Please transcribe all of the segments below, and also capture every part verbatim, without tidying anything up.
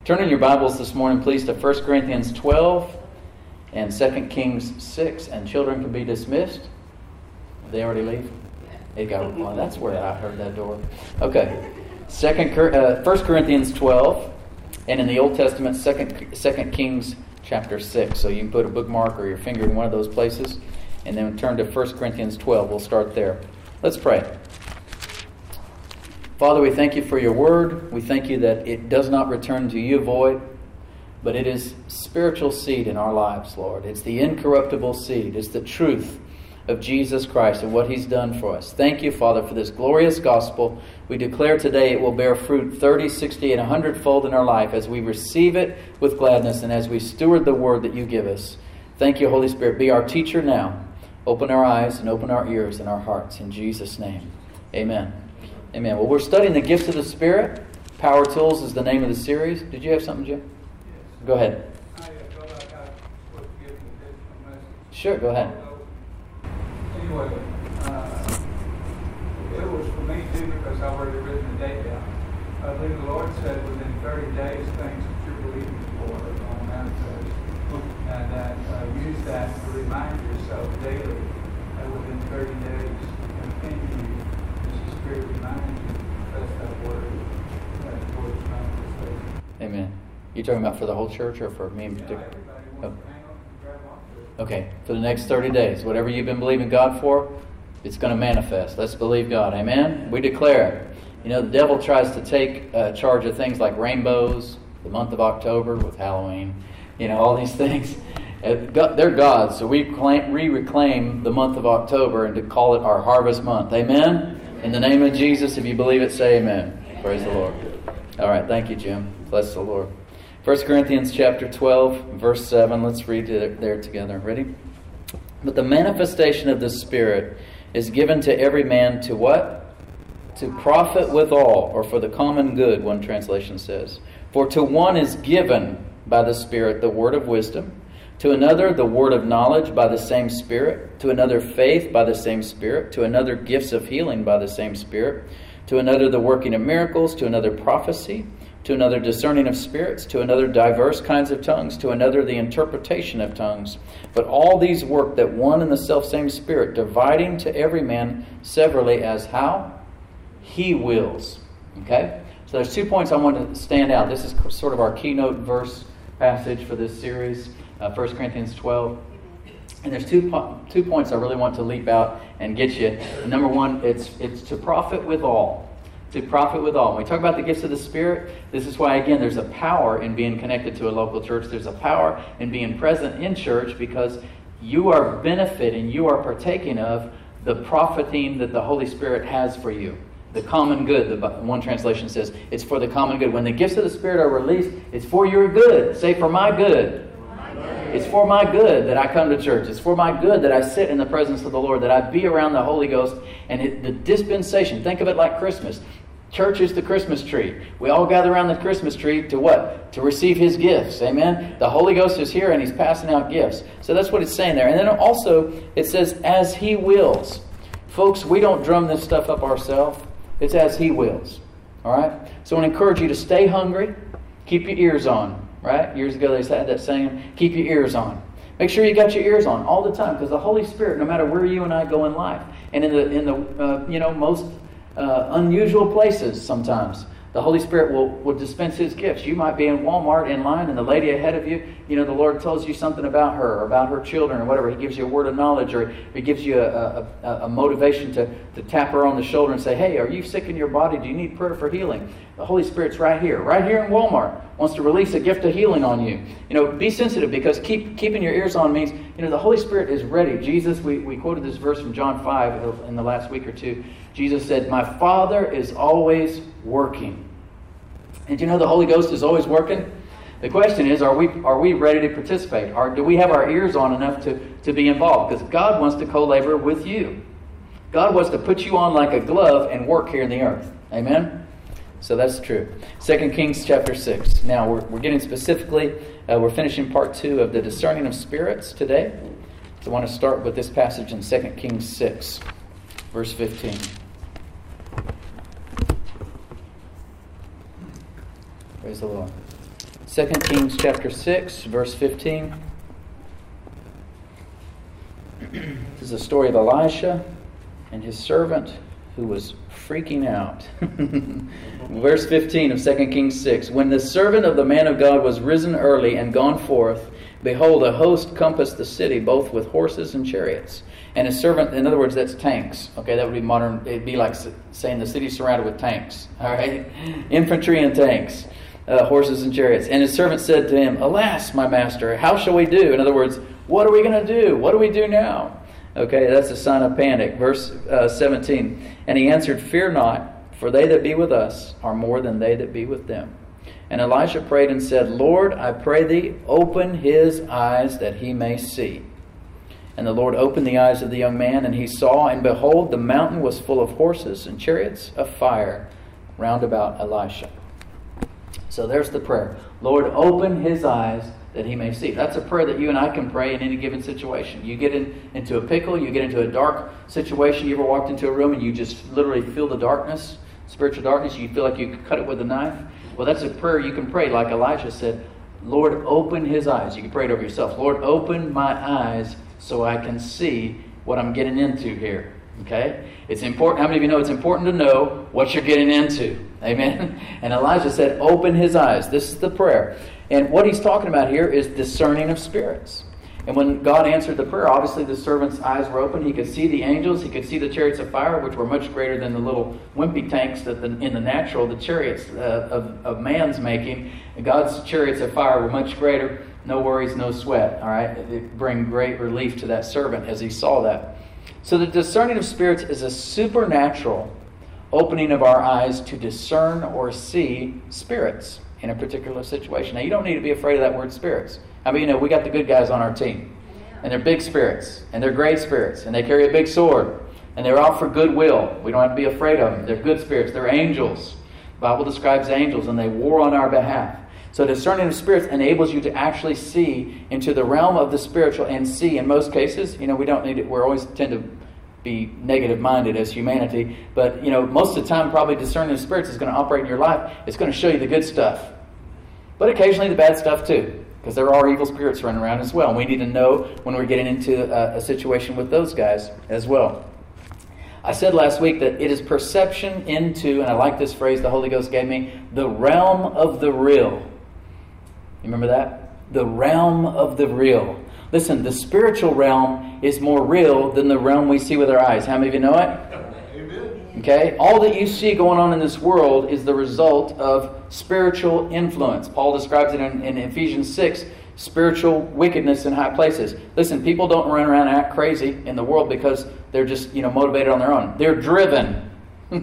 Turn in your Bibles this morning, please, to First Corinthians twelve and Second Kings six. And children can be dismissed. Did they already leave? They go, well, that's where I heard that door. Okay. Second, uh, First Corinthians twelve, and in the Old Testament, Second, Second Kings chapter six. So you can put a bookmark or your finger in one of those places, and then turn to First Corinthians twelve. We'll start there. Let's pray. Father, we thank you for your word. We thank you that it does not return to you void, but it is spiritual seed in our lives, Lord. It's the incorruptible seed. It's the truth of Jesus Christ and what He's done for us. Thank you, Father, for this glorious gospel. We declare today it will bear fruit thirty, sixty, and one hundred fold in our life as we receive it with gladness and as we steward the word that you give us. Thank you, Holy Spirit. Be our teacher now. Open our eyes and open our ears and our hearts. In Jesus' name, amen. Amen. Well, we're studying the gifts of the Spirit. Power Tools is the name of the series. Did you have something, Jim? Yes. Go ahead. I felt like I was giving a different message. Sure, go ahead. Anyway, uh, it was for me too because I've already written the date down. I believe the Lord said within thirty days things that you're believing for are going to manifest. And that uh, use that to remind yourself daily that within thirty days, continue as the Spirit reminds you to confess that word that towards manifestation. Amen. You talking about for the whole church or for me in Yeah, particular? everybody wants Oh. to hang on and grab onto it. Okay, for the next thirty days, whatever you've been believing God for, it's going to manifest. Let's believe God. Amen? We declare. You know, the devil tries to take uh, charge of things like rainbows, the month of October with Halloween, you know, all these things. Uh, God, they're God's, so we, claim, we reclaim the month of October and to call it our harvest month. Amen? In the name of Jesus, if you believe it, say amen. Praise the Lord. All right, thank you, Jim. Bless the Lord. First Corinthians chapter twelve, verse seven. Let's read it there together. Ready? But the manifestation of the Spirit is given to every man to what? To profit withal, or for the common good, one translation says. For to one is given by the Spirit the word of wisdom, to another the word of knowledge by the same Spirit, to another faith by the same Spirit, to another gifts of healing by the same Spirit, to another the working of miracles, to another prophecy, to another discerning of spirits, to another diverse kinds of tongues, to another the interpretation of tongues. But all these work that one and the selfsame Spirit, dividing to every man severally as how? He wills. Okay? So there's two points I want to stand out. This is sort of our keynote verse passage for this series, uh, First Corinthians twelve. And there's two po- two points I really want to leap out and get you. Number one, it's it's to profit withal. To profit withal. When we talk about the gifts of the Spirit, this is why, again, there's a power in being connected to a local church. There's a power in being present in church because you are benefiting, you are partaking of the profiting that the Holy Spirit has for you. The common good, the one translation says, it's for the common good. When the gifts of the Spirit are released, it's for your good. Say, for my good. My good. It's for my good that I come to church. It's for my good that I sit in the presence of the Lord, that I be around the Holy Ghost. And it, the dispensation, think of it like Christmas. Church is the Christmas tree. We all gather around the Christmas tree to what? To receive His gifts. Amen? The Holy Ghost is here and He's passing out gifts. So that's what it's saying there. And then also, it says, as He wills. Folks, we don't drum this stuff up ourselves. It's as He wills. All right? So I want to encourage you to stay hungry. Keep your ears on. Right? Years ago they had that saying, keep your ears on. Make sure you got your ears on all the time, because the Holy Spirit, no matter where you and I go in life, and in the in the uh, you know most uh, unusual places sometimes, the Holy Spirit will, will dispense His gifts. You might be in Walmart in line, and the lady ahead of you, you know, the Lord tells you something about her, or about her children, or whatever. He gives you a word of knowledge, or He gives you a, a, a motivation to, to tap her on the shoulder and say, hey, are you sick in your body? Do you need prayer for healing? The Holy Spirit's right here, right here in Walmart, wants to release a gift of healing on you. You know, be sensitive, because keep keeping your ears on means, you know, the Holy Spirit is ready. Jesus, we, we quoted this verse from John five in the last week or two. Jesus said, my Father is always working. And you know the Holy Ghost is always working? The question is, are we are we ready to participate? Or do we have our ears on enough to, to be involved? Because God wants to co-labor with you. God wants to put you on like a glove and work here in the earth. Amen? So that's true. Second Kings chapter six. Now we're, we're getting specifically, uh, we're finishing part two of the discerning of spirits today. So I want to start with this passage in Second Kings six, verse fifteen. Praise the Lord. Second Kings chapter six, verse fifteen. This is the story of Elisha and his servant who was freaking out. Verse fifteen of Second Kings six. When the servant of the man of God was risen early and gone forth, behold, a host compassed the city, both with horses and chariots. And his servant, in other words, that's tanks. Okay, that would be modern. It'd be like saying the city's surrounded with tanks. All right, infantry and tanks, uh, horses and chariots. And his servant said to him, "Alas, my master, how shall we do?" In other words, what are we going to do? What do we do now? Okay, that's a sign of panic. Verse uh, seventeen. And he answered, "Fear not, for they that be with us are more than they that be with them." And Elisha prayed and said, "Lord, I pray thee, open his eyes that he may see." And the Lord opened the eyes of the young man, and he saw, and behold, the mountain was full of horses and chariots of fire round about Elisha. So there's the prayer. Lord, open his eyes that he may see. That's a prayer that you and I can pray in any given situation. You get in, into a pickle, you get into a dark situation. You ever walked into a room and you just literally feel the darkness, spiritual darkness, you feel like you could cut it with a knife? Well, that's a prayer you can pray, like Elisha said, Lord, open his eyes. You can pray it over yourself. Lord, open my eyes so I can see what I'm getting into here. Okay? It's important. How many of you know it's important to know what you're getting into? Amen? And Elijah said, open his eyes. This is the prayer. And what he's talking about here is discerning of spirits. And when God answered the prayer, obviously the servant's eyes were open. He could see the angels. He could see the chariots of fire, which were much greater than the little wimpy tanks that the, in the natural, the chariots uh, of, of man's making. And God's chariots of fire were much greater. No worries, no sweat. All right, it bring great relief to that servant as he saw that. So the discerning of spirits is a supernatural opening of our eyes to discern or see spirits in a particular situation. Now, you don't need to be afraid of that word spirits. I mean, you know, we got the good guys on our team. And they're big spirits. And they're great spirits. And they carry a big sword. And they're out for goodwill. We don't have to be afraid of them. They're good spirits. They're angels. The Bible describes angels, and they war on our behalf. So discerning of spirits enables you to actually see into the realm of the spiritual and see, in most cases, you know, we don't need it. We always tend to be negative-minded as humanity. But, you know, most of the time, probably discerning of spirits is going to operate in your life. It's going to show you the good stuff. But occasionally the bad stuff, too. Because there are evil spirits running around as well. And we need to know when we're getting into a, a situation with those guys as well. I said last week that it is perception into, and I like this phrase the Holy Ghost gave me, the realm of the real. You remember that? The realm of the real. Listen, the spiritual realm is more real than the realm we see with our eyes. How many of you know it? Amen. Okay? All that you see going on in this world is the result of spiritual influence. Paul describes it in, in Ephesians six, spiritual wickedness in high places. Listen, people don't run around and act crazy in the world because they're just, you know, motivated on their own. They're driven.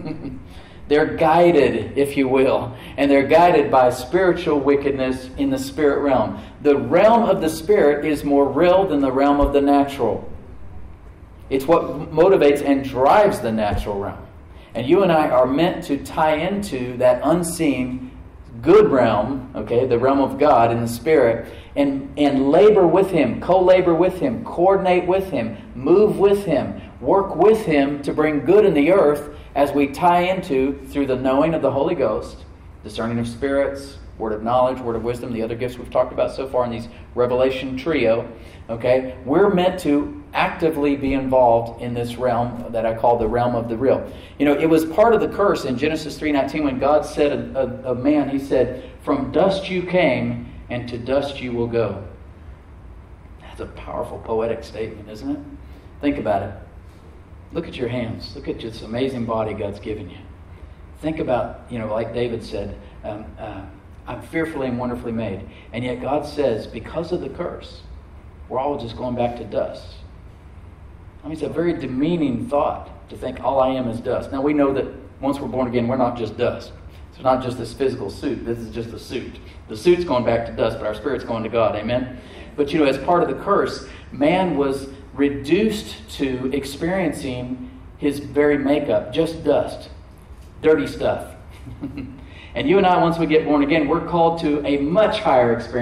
They're guided, if you will. And they're guided by spiritual wickedness in the spirit realm. The realm of the spirit is more real than the realm of the natural. It's what motivates and drives the natural realm. And you and I are meant to tie into that unseen good realm, okay, the realm of God in the Spirit, and, and labor with Him, co-labor with Him, coordinate with Him, move with Him, work with Him to bring good in the earth as we tie into, through the knowing of the Holy Ghost, discerning of spirits, word of knowledge, word of wisdom, the other gifts we've talked about so far in these Revelation trio, okay, we're meant to actively be involved in this realm that I call the realm of the real. You know, it was part of the curse in Genesis three nineteen when God said of, of man, He said, "From dust you came, and to dust you will go." That's a powerful poetic statement, isn't it? Think about it. Look at your hands. Look at this amazing body God's given you. Think about, you know, like David said, um, uh, I'm fearfully and wonderfully made. And yet God says, because of the curse, we're all just going back to dust. I mean, it's a very demeaning thought to think all I am is dust. Now, we know that once we're born again, we're not just dust. It's not just this physical suit. This is just a suit. The suit's going back to dust, but our spirit's going to God. Amen? But, you know, as part of the curse, man was reduced to experiencing his very makeup, just dust, dirty stuff. And you and I, once we get born again, we're called to a much higher experience,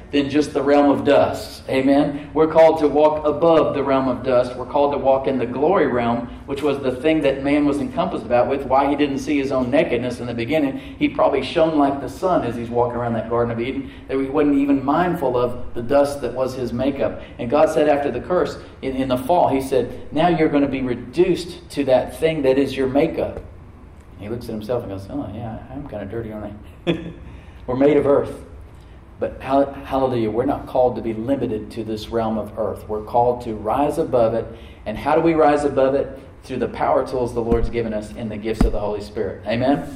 than just the realm of dust. Amen? We're called to walk above the realm of dust. We're called to walk in the glory realm, which was the thing that man was encompassed about with. Why he didn't see his own nakedness in the beginning. He probably shone like the sun as he's walking around that Garden of Eden, that he wasn't even mindful of the dust that was his makeup. And God said after the curse, in, in the fall, he said, now you're going to be reduced to that thing that is your makeup. And he looks at himself and goes, oh yeah, I'm kind of dirty, aren't I? We're made of earth. But hallelujah, we're not called to be limited to this realm of earth. We're called to rise above it. And how do we rise above it? Through the power tools the Lord's given us in the gifts of the Holy Spirit. Amen?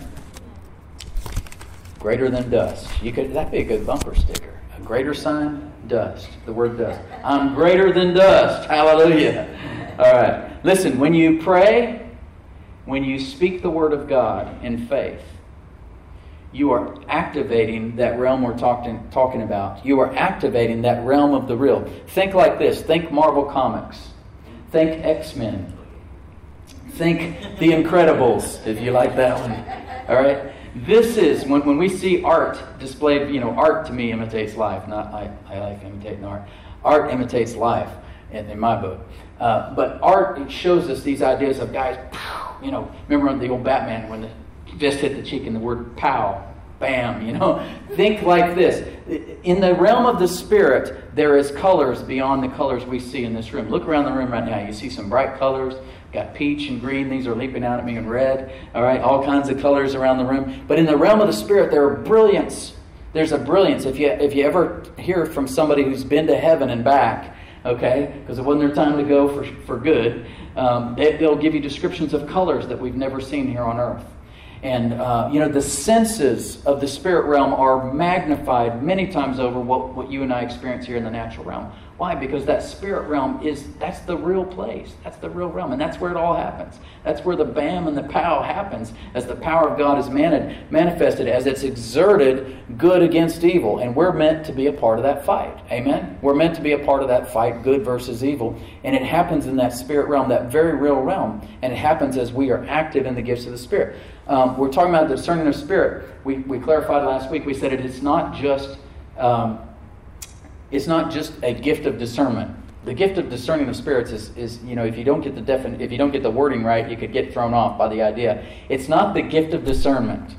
Greater than dust. You could that'd be a good bumper sticker. A greater sign, dust. The word dust. I'm greater than dust. Hallelujah. All right. Listen, when you pray, when you speak the word of God in faith, you are activating that realm we're talking talking about. You are activating that realm of the real. Think like this. Think Marvel Comics. Think X-Men. Think The Incredibles, if you like that one. All right? This is, when, when we see art displayed, you know, art to me imitates life. Not I, I like imitating art. Art imitates life in, in my book. Uh, but art, it shows us these ideas of guys, you know, remember the old Batman when the fist hit the cheek and the word pow, bam, you know. Think like this. In the realm of the Spirit, there is colors beyond the colors we see in this room. Look around the room right now. You see some bright colors. Got peach and green. These are leaping out at me, and red. All right, all kinds of colors around the room. But in the realm of the Spirit, there are brilliance. There's a brilliance. If you if you ever hear from somebody who's been to heaven and back, okay, because it wasn't their time to go for for good, um, they, they'll give you descriptions of colors that we've never seen here on earth. And, uh, you know, the senses of the spirit realm are magnified many times over what, what you and I experience here in the natural realm. Why? Because that spirit realm is, that's the real place. That's the real realm. And that's where it all happens. That's where the bam and the pow happens as the power of God is mani- manifested, as it's exerted good against evil. And we're meant to be a part of that fight. Amen? We're meant to be a part of that fight, good versus evil. And it happens in that spirit realm, that very real realm. And it happens as we are active in the gifts of the Spirit. Um, we're talking about the discerning of spirit. We, we clarified last week. We said it is not just um, it's not just a gift of discernment. The gift of discerning of spirits is, is you know, if you don't get the defin- if you don't get the wording right, you could get thrown off by the idea. It's not the gift of discernment.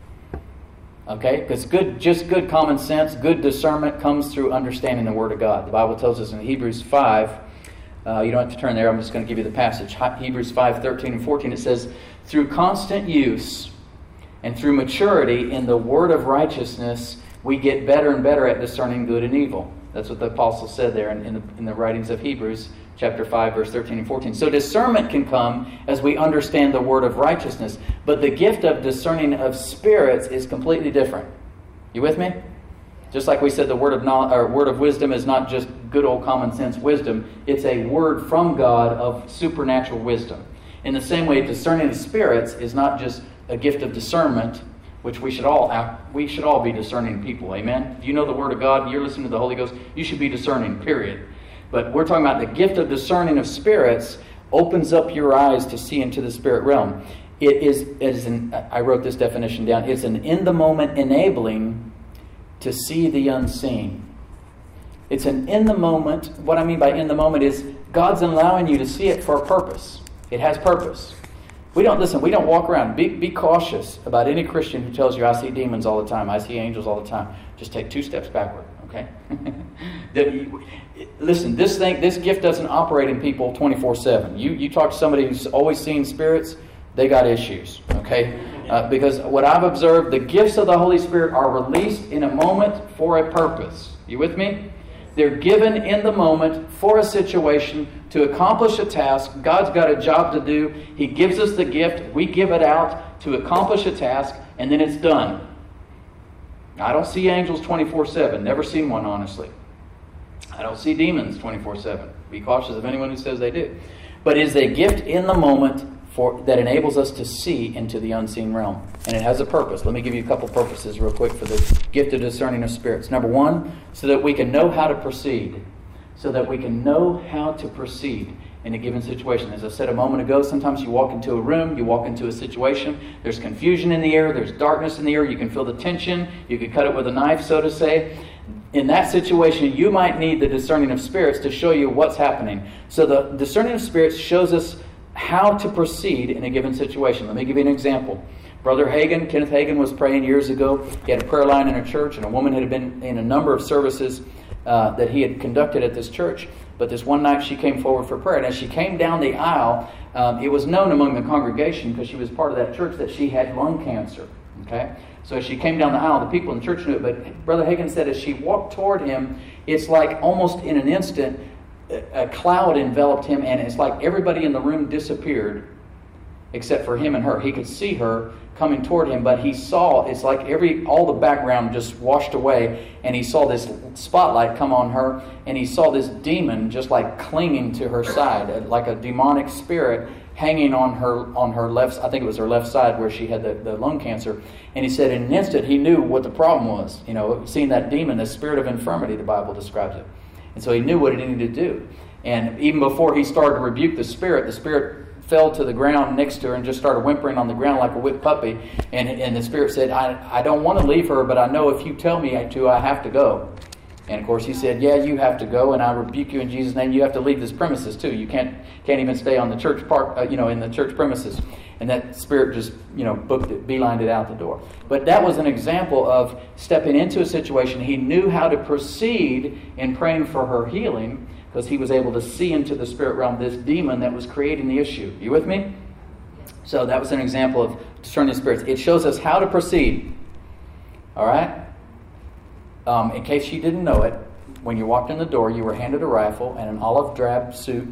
Okay, because good, just good common sense, good discernment comes through understanding the Word of God. The Bible tells us in Hebrews five. Uh, you don't have to turn there. I'm just going to give you the passage. Hebrews five, thirteen and fourteen. It says, through constant use and through maturity in the word of righteousness, we get better and better at discerning good and evil. That's what the apostle said there in, in, the, in the writings of Hebrews, chapter five, verse thirteen and fourteen. So discernment can come as we understand the word of righteousness. But the gift of discerning of spirits is completely different. You with me? Just like we said, the word of knowledge, or word of wisdom is not just good old common sense wisdom. It's a word from God of supernatural wisdom. In the same way, discerning of spirits is not just a gift of discernment, which we should all act, we should all be discerning people. Amen? If you know the Word of God, you're listening to the Holy Ghost, you should be discerning, period. But we're talking about the gift of discerning of spirits opens up your eyes to see into the spirit realm. It is, it is an, I wrote this definition down, it's an in-the-moment enabling to see the unseen. It's an in-the-moment, what I mean by in-the-moment is God's allowing you to see it for a purpose. It has purpose. We don't, listen, we don't walk around. Be, be cautious about any Christian who tells you, I see demons all the time, I see angels all the time. Just take two steps backward, okay? Listen, this thing, this gift doesn't operate in people twenty-four seven. You, you talk to somebody who's always seen spirits, they got issues, okay? Uh, because what I've observed, the gifts of the Holy Spirit are released in a moment for a purpose. You with me? They're given in the moment for a situation to accomplish a task. God's got a job to do. He gives us the gift. We give it out to accomplish a task, and then it's done. I don't see angels twenty-four seven. Never seen one, honestly. I don't see demons twenty-four seven. Be cautious of anyone who says they do. But it is a gift in the moment for that enables us to see into the unseen realm. And it has a purpose. Let me give you a couple purposes real quick for the gift of discerning of spirits. Number one, so that we can know how to proceed. So that we can know how to proceed in a given situation. As I said a moment ago, sometimes you walk into a room, you walk into a situation, there's confusion in the air, there's darkness in the air, you can feel the tension, you can cut it with a knife, so to say. in that situation, you might need the discerning of spirits to show you what's happening. So the discerning of spirits shows us how to proceed in a given situation. Let me give you an example. Brother Hagin, Kenneth Hagin, was praying years ago. He had a prayer line in a church, and a woman had been in a number of services uh, that he had conducted at this church. But this one night she came forward for prayer. And as she came down the aisle, um, it was known among the congregation, because she was part of that church, that she had lung cancer. Okay? So as she came down the aisle, the people in the church knew it. But Brother Hagin said as she walked toward him, it's like almost in an instant, a cloud enveloped him, and it's like everybody in the room disappeared except for him and her. He could see her coming toward him, but he saw, it's like every all the background just washed away, and he saw this spotlight come on her, and he saw this demon just like clinging to her side, like a demonic spirit hanging on her on her left, I think it was her left side where she had the, the lung cancer. And he said in an instant he knew what the problem was. You know, seeing that demon, the spirit of infirmity, the Bible describes it. And so he knew what he needed to do. And even before he started to rebuke the spirit, the spirit fell to the ground next to her and just started whimpering on the ground like a whipped puppy. And, and the spirit said, I, I don't want to leave her, but I know if you tell me to, I have to go. And of course he said, yeah, you have to go, and I rebuke you in Jesus' name. You have to leave this premises too. You can't can't even stay on the church park, uh, you know, in the church premises. And that spirit just, you know, booked it, beelined it out the door. But that was an example of stepping into a situation. He knew how to proceed in praying for her healing, because he was able to see into the spirit realm this demon that was creating the issue. You with me? So that was an example of discerning spirits. It shows us how to proceed. All right? Um, in case you didn't know it, when you walked in the door, you were handed a rifle and an olive drab suit.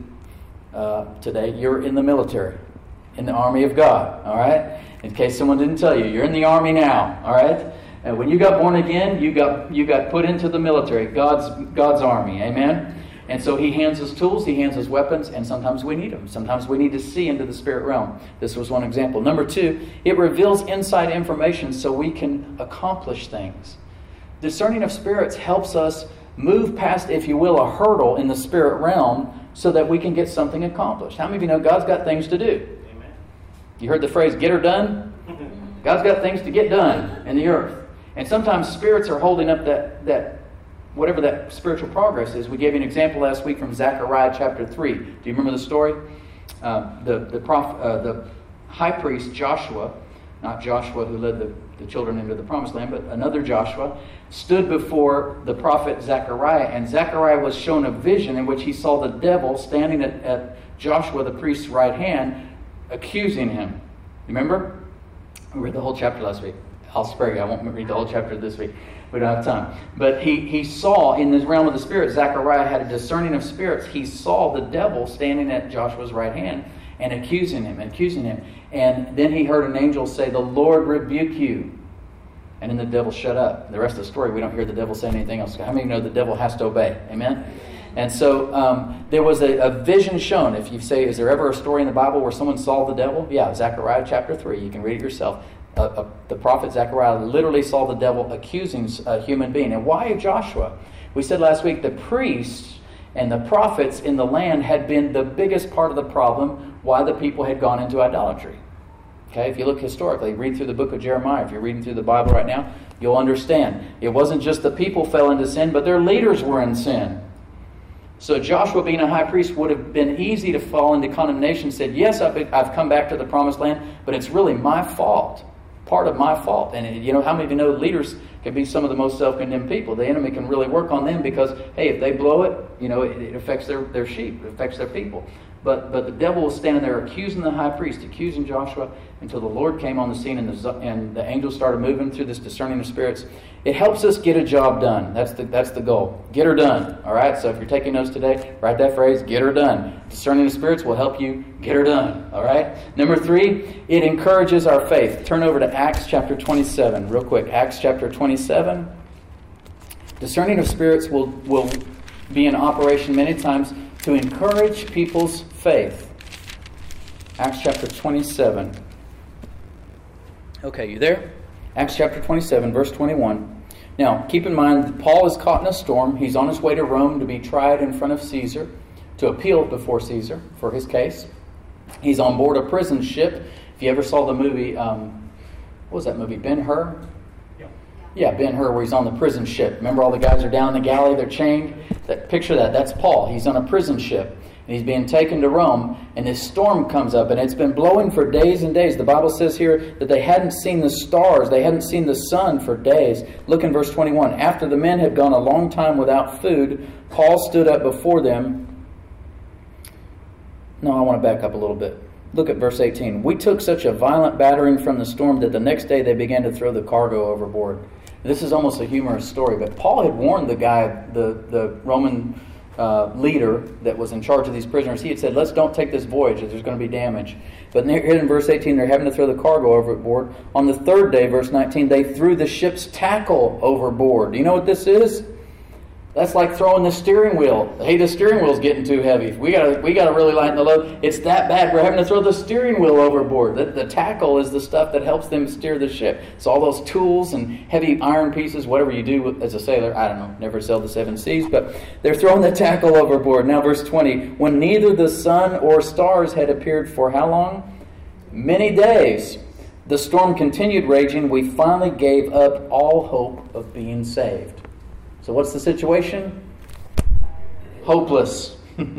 Uh, today, you're in the military, in the army of God. All right? In case someone didn't tell you, you're in the army now. All right? And when you got born again, you got you got put into the military, God's God's army. Amen? And so he hands us tools, he hands us weapons, and sometimes we need them. Sometimes we need to see into the spirit realm. This was one example. Number two, it reveals inside information so we can accomplish things. Discerning of spirits helps us move past, if you will, a hurdle in the spirit realm so that we can get something accomplished. How many of you know God's got things to do? Amen. You heard the phrase, get her done? God's got things to get done in the earth. And sometimes spirits are holding up that, that whatever that spiritual progress is. We gave you an example last week from Zechariah chapter three. Do you remember the story? Uh, the, the, prof, uh, the high priest Joshua, not Joshua who led the, the children into the promised land, but another Joshua, stood before the prophet Zechariah, and Zechariah was shown a vision in which he saw the devil standing at, at Joshua the priest's right hand, accusing him. Remember? We read the whole chapter last week. I'll spare you. I won't read the whole chapter this week. We don't have time. But he, he saw in the realm of the spirit, Zechariah had a discerning of spirits. He saw the devil standing at Joshua's right hand and accusing him, and accusing him. And then he heard an angel say, the Lord rebuke you. And then the devil shut up. The rest of the story, we don't hear the devil saying anything else. How many of you know the devil has to obey? Amen? And so um, there was a, a vision shown. If you say, is there ever a story in the Bible where someone saw the devil? Yeah, Zechariah chapter three. You can read it yourself. Uh, uh, the prophet Zechariah literally saw the devil accusing a human being. And why Joshua? We said last week the priests and the prophets in the land had been the biggest part of the problem why the people had gone into idolatry. Okay, if you look historically, read through the book of Jeremiah. If you're reading through the Bible right now, you'll understand. It wasn't just the people fell into sin, but their leaders were in sin. So Joshua, being a high priest, would have been easy to fall into condemnation. Said, yes, I've, I've come back to the promised land, but it's really my fault. Part of my fault. And you know, how many of you know leaders can be some of the most self-condemned people? The enemy can really work on them because, hey, if they blow it, you know, it, it affects their, their sheep. It affects their people. But but the devil was standing there accusing the high priest, accusing Joshua, until the Lord came on the scene and the, and the angels started moving through this discerning of spirits. It helps us get a job done. That's the that's the goal. Get her done. All right? So if you're taking notes today, write that phrase, get her done. Discerning of spirits will help you get her done. All right? Number three, it encourages our faith. Turn over to Acts chapter twenty-seven real quick. Acts chapter twenty-seven. Discerning of spirits will, will be in operation many times to encourage people's faith. Acts chapter twenty-seven. Okay, you there? Acts chapter twenty-seven, verse twenty-one. Now, keep in mind, Paul is caught in a storm. He's on his way to Rome to be tried in front of Caesar, to appeal before Caesar for his case. He's on board a prison ship. If you ever saw the movie, um, what was that movie, Ben-Hur? Yeah. Yeah, Ben-Hur, where he's on the prison ship. Remember, all the guys are down in the galley, they're chained? That, picture that. That's Paul. He's on a prison ship. And he's being taken to Rome, and this storm comes up, and it's been blowing for days and days. The Bible says here that they hadn't seen the stars, they hadn't seen the sun for days. Look in verse twenty-one. After the men had gone a long time without food, Paul stood up before them. No, I want to back up a little bit. Look at verse eighteen. We took such a violent battering from the storm that the next day they began to throw the cargo overboard. This is almost a humorous story, but Paul had warned the guy, the, the Roman Uh, leader that was in charge of these prisoners. He had said, let's don't take this voyage, there's going to be damage. But here in verse eighteen, they're having to throw the cargo overboard. On the third day, verse nineteen, they threw the ship's tackle overboard. Do you know what this is? That's like throwing the steering wheel. Hey, the steering wheel's getting too heavy. We gotta, we gotta really lighten the load. It's that bad. We're having to throw the steering wheel overboard. The, the tackle is the stuff that helps them steer the ship. It's all those tools and heavy iron pieces, whatever you do as a sailor. I don't know. Never sailed the seven seas, but they're throwing the tackle overboard. Now, verse twenty. When neither the sun or stars had appeared for how long? Many days. The storm continued raging. We finally gave up all hope of being saved. So what's the situation? Hopeless.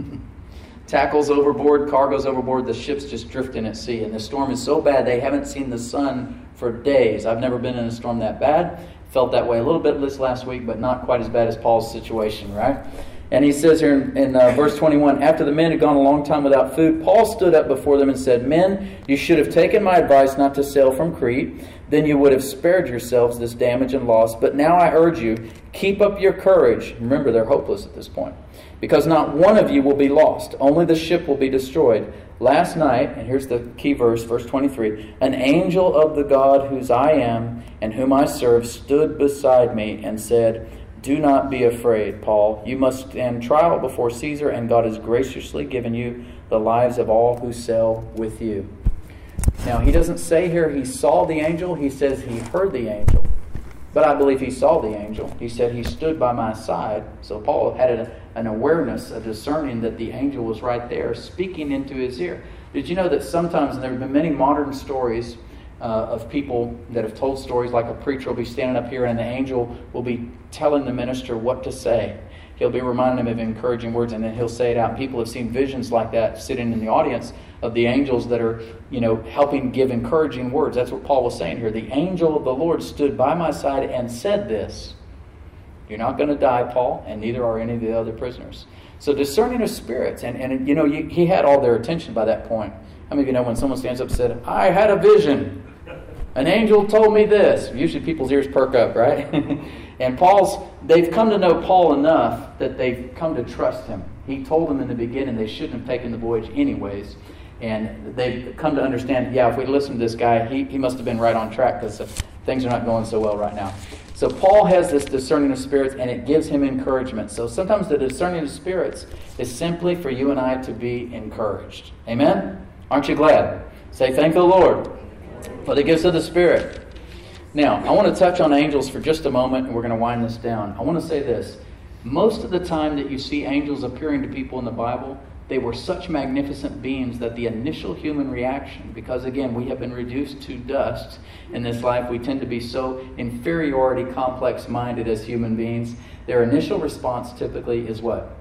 Tackles overboard, cargo's overboard, the ship's just drifting at sea. And the storm is so bad they haven't seen the sun for days. I've never been in a storm that bad. Felt that way a little bit this last week, but not quite as bad as Paul's situation, right? And he says here in, in uh, verse twenty-one, after the men had gone a long time without food, Paul stood up before them and said, Men, you should have taken my advice not to sail from Crete. Then you would have spared yourselves this damage and loss. But now I urge you, keep up your courage. Remember, they're hopeless at this point. Because not one of you will be lost. Only the ship will be destroyed. Last night, and here's the key verse, verse twenty-three, an angel of the God whose I am and whom I serve stood beside me and said, do not be afraid, Paul. You must stand trial before Caesar, and God has graciously given you the lives of all who sail with you. Now, he doesn't say here he saw the angel. He says he heard the angel. But I believe he saw the angel. He said he stood by my side. So Paul had a, an awareness, a discerning that the angel was right there speaking into his ear. Did you know that sometimes, and there have been many modern stories uh, of people that have told stories, like a preacher will be standing up here and the angel will be telling the minister what to say. He'll be reminding him of encouraging words, and then he'll say it out. People have seen visions like that sitting in the audience of the angels that are, you know, helping give encouraging words. That's what Paul was saying here. The angel of the Lord stood by my side and said this. You're not going to die, Paul, and neither are any of the other prisoners. So discerning of spirits, and, and you know, you, he had all their attention by that point. How many of you know when someone stands up and said, I had a vision. An angel told me this. Usually people's ears perk up, right? And Paul's, they've come to know Paul enough that they've come to trust him. He told them in the beginning they shouldn't have taken the voyage anyways. And they've come to understand, yeah, if we listen to this guy, he, he must have been right on track, because things are not going so well right now. So Paul has this discerning of spirits, and it gives him encouragement. So sometimes the discerning of spirits is simply for you and I to be encouraged. Amen? Aren't you glad? Say, thank the Lord for the gifts of the Spirit. Now, I want to touch on angels for just a moment, and we're going to wind this down. I want to say this. Most of the time that you see angels appearing to people in the Bible, they were such magnificent beings that the initial human reaction, because again, we have been reduced to dust in this life, we tend to be so inferiority complex minded as human beings. Their initial response typically is what?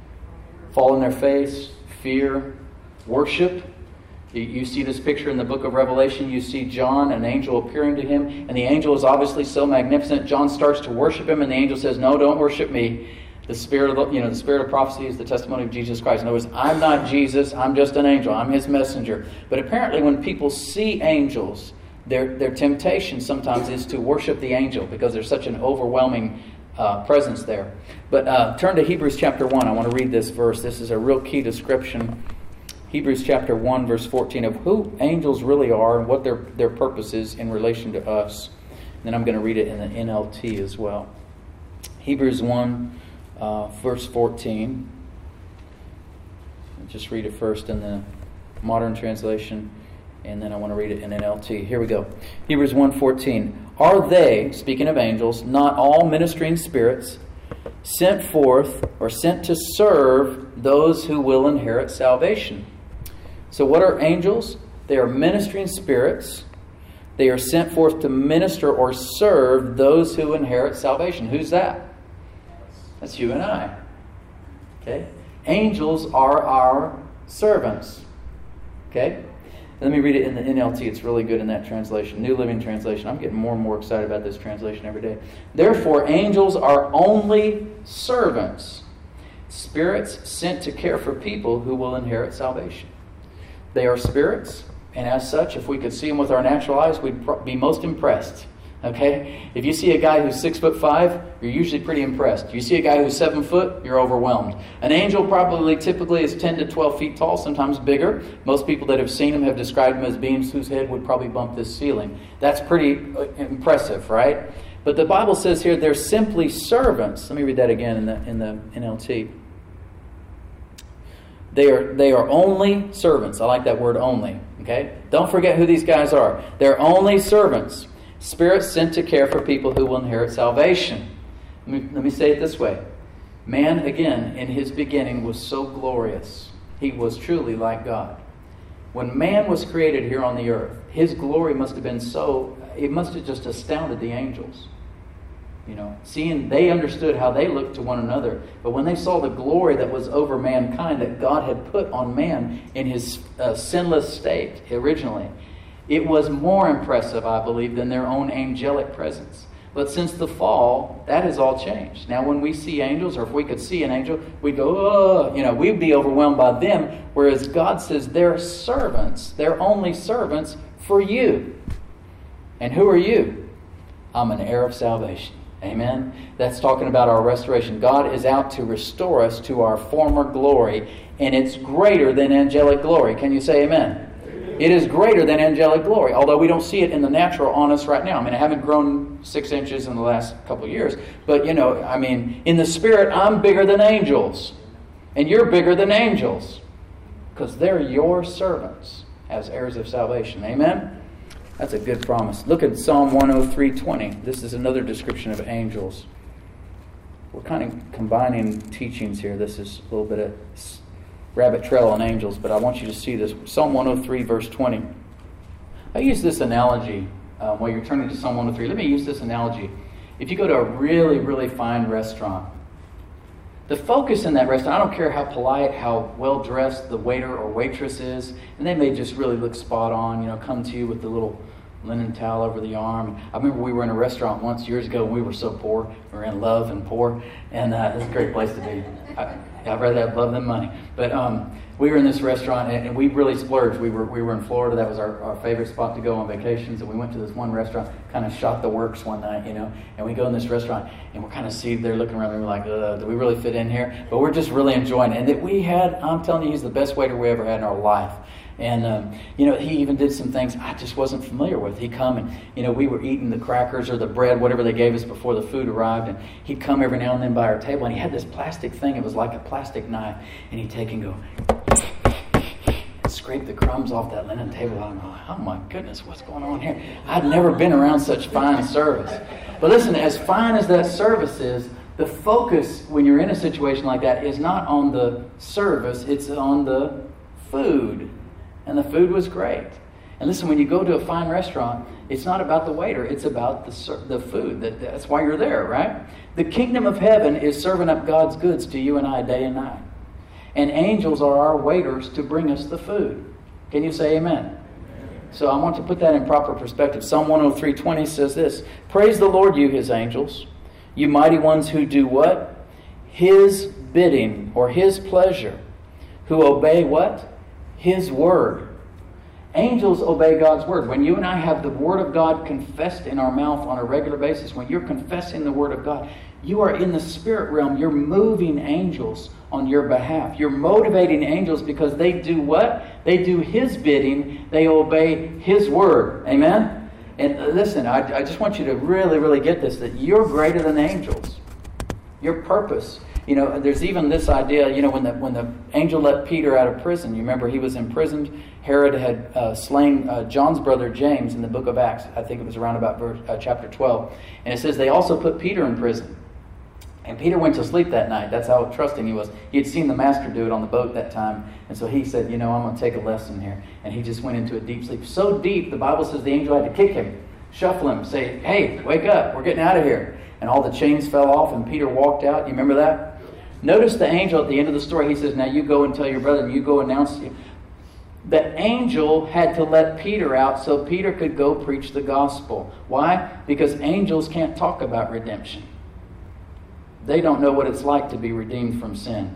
Fall on their face, fear, worship. You see this picture in the book of Revelation. You see John, an angel appearing to him, and the angel is obviously so magnificent. John starts to worship him, and the angel says, no, don't worship me. The spirit of the, you know, the spirit of prophecy is the testimony of Jesus Christ. In other words, I'm not Jesus, I'm just an angel, I'm his messenger. But apparently when people see angels, their their temptation sometimes is to worship the angel, because there's such an overwhelming uh, presence there. But uh, turn to Hebrews chapter one. I want to read this verse. This is a real key description. Hebrews chapter one, verse fourteen, of who angels really are and what their, their purpose is in relation to us. And then I'm going to read it in the N L T as well. Hebrews one, uh, verse fourteen. I'll just read it first in the modern translation, and then I want to read it in N L T. Here we go. Hebrews one fourteen. Are they, speaking of angels, not all ministering spirits, sent forth or sent to serve those who will inherit salvation? So what are angels? They are ministering spirits They are sent forth to minister or serve those who inherit salvation. Who's that? That's you and I. Okay? Angels are our servants. Okay? Let me read it in the N L T. It's really good in that translation. New Living Translation. I'm getting more and more excited about this translation every day. Therefore, angels are only servants, spirits sent to care for people who will inherit salvation. They are spirits, and as such, if we could see them with our natural eyes, we'd be most impressed. Okay? If you see a guy who's six foot five, you're usually pretty impressed. You see a guy who's seven foot, you're overwhelmed. An angel probably typically is ten to twelve feet tall, sometimes bigger. Most people that have seen him have described him as beings whose head would probably bump this ceiling. That's pretty impressive, right? But the Bible says here they're simply servants. Let me read that again in the in the N L T. They are they are only servants. I like that word only. Okay? Don't forget who these guys are. They're only servants. Spirits sent to care for people who will inherit salvation. Let me, let me say it this way. Man, again, in his beginning was so glorious. He was truly like God. When man was created here on the earth, his glory must have been so, it must have just astounded the angels. You know, seeing, they understood how they looked to one another. But when they saw the glory that was over mankind that God had put on man in his uh, sinless state originally, it was more impressive, I believe, than their own angelic presence. But since the fall, that has all changed. Now, when we see angels, or if we could see an angel, we'd go, oh, you know, we'd be overwhelmed by them. Whereas God says they're servants. They're only servants for you. And who are you? I'm an heir of salvation. Amen? That's talking about our restoration. God is out to restore us to our former glory, and it's greater than angelic glory. Can you say amen? It is greater than angelic glory, although we don't see it in the natural on us right now. I mean, I haven't grown six inches in the last couple of years. But, you know, I mean, in the spirit, I'm bigger than angels. And you're bigger than angels. Because they're your servants as heirs of salvation. Amen? That's a good promise. Look at Psalm one oh three twenty. This is another description of angels. We're kind of combining teachings here. This is a little bit of rabbit trail on angels, but I want you to see this. Psalm one oh three, verse twenty. I use this analogy uh, while you're turning to Psalm one oh three. Let me use this analogy. If you go to a really, really fine restaurant, the focus in that restaurant, I don't care how polite, how well-dressed the waiter or waitress is, and they may just really look spot on, you know, come to you with the little linen towel over the arm. I remember we were in a restaurant once years ago and we were so poor. We were in love and poor, and uh, it's a great place to be. I, I'd rather have love than money. But um, we were in this restaurant, and, and we really splurged. We were we were in Florida. That was our, our favorite spot to go on vacations. And we went to this one restaurant, kind of shot the works one night, you know. And we go in this restaurant, and we're kind of seated there looking around, and we're like, uh, do we really fit in here? But we're just really enjoying it. And that we had, I'm telling you, he's the best waiter we ever had in our life. And, um, you know, he even did some things I just wasn't familiar with. He'd come and, you know, we were eating the crackers or the bread, whatever they gave us before the food arrived. And he'd come every now and then by our table. And he had this plastic thing. It was like a plastic knife. And he'd take and go and scrape the crumbs off that linen table. I'm like, oh, my goodness, what's going on here? I'd never been around such fine service. But listen, as fine as that service is, the focus when you're in a situation like that is not on the service. It's on the food. And the food was great. And listen, when you go to a fine restaurant, it's not about the waiter. It's about the the food. That, that's why you're there, right? The kingdom of heaven is serving up God's goods to you and I day and night. And angels are our waiters to bring us the food. Can you say amen? Amen. So I want to put that in proper perspective. Psalm one oh three twenty says this. Praise the Lord, you his angels. You mighty ones who do what? His bidding or his pleasure. Who obey what? His word. Angels obey God's word. When you and I have the word of God confessed in our mouth on a regular basis, when you're confessing the word of God, you are in the spirit realm. You're moving angels on your behalf. You're motivating angels because they do what? They do his bidding. They obey his word. Amen? And listen, I, I just want you to really, really get this, that you're greater than angels. Your purpose. You know, there's even this idea, you know, when the when the angel let Peter out of prison, you remember he was imprisoned. Herod had uh, slain uh, John's brother James in the book of Acts. I think it was around about verse, uh, chapter twelve. And it says they also put Peter in prison. And Peter went to sleep that night. That's how trusting he was. He had seen the master do it on the boat that time. And so he said, you know, I'm going to take a lesson here. And he just went into a deep sleep. So deep, the Bible says the angel had to kick him, shuffle him, say, hey, wake up. We're getting out of here. And all the chains fell off and Peter walked out. You remember that? Notice the angel at the end of the story. He says, now you go and tell your brother and you go announce it. The angel had to let Peter out so Peter could go preach the gospel. Why? Because angels can't talk about redemption. They don't know what it's like to be redeemed from sin.